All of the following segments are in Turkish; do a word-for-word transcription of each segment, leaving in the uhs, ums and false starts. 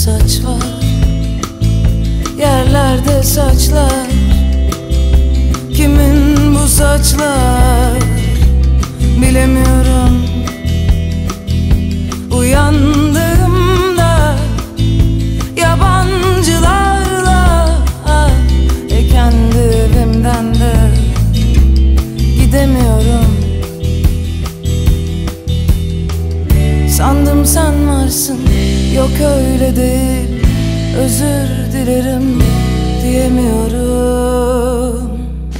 saç var, yerlerde saçlar. Kimin bu saçlar bilemiyorum. Uyandığımda yabancılarla, e kendi evimden de gidemiyorum. Sandım sen varsın, yok öyle değil, özür dilerim diyemiyorum.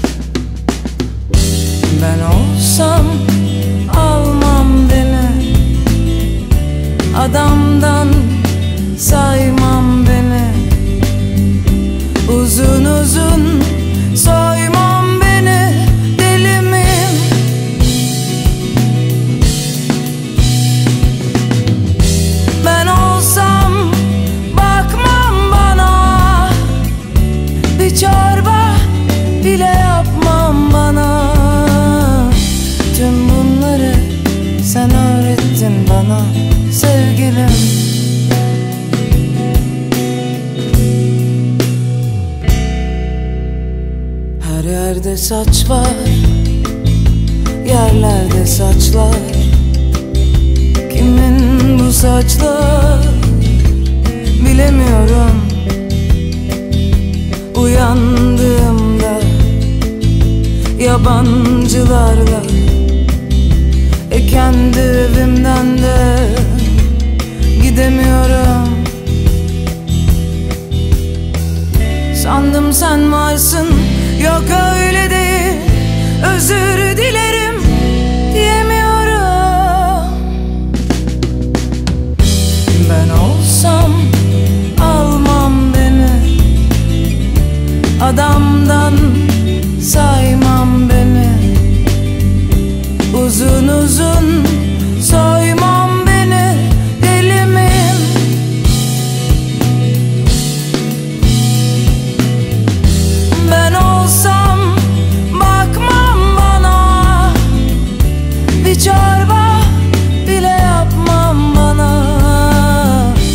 Ben olsam almam beni, adamdan saymam beni, uzun uzun soymam beni, deli miyim? Ben olsam bakmam bana, bir çorba bile yapmam bana. Tüm bunları sen öğrettin bana sevgilim. Her yerde saç var, yerlerde saçlar. Kimin bu saçlar bilemiyorum. Uyandığımda yabancılarla, e kendi evimden de gidemiyorum. Sandım sen varsın, yok öyle değil, özür dilerim diyemiyorum. Ben olsam almam beni, adamdan saymam beni, uzun uzun soymam beni, deli miyim? Ben olsam bakmam bana, bir çorba bile yapmam bana.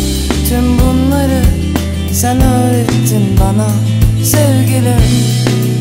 Tüm bunları sen öğrettin bana sevgilim.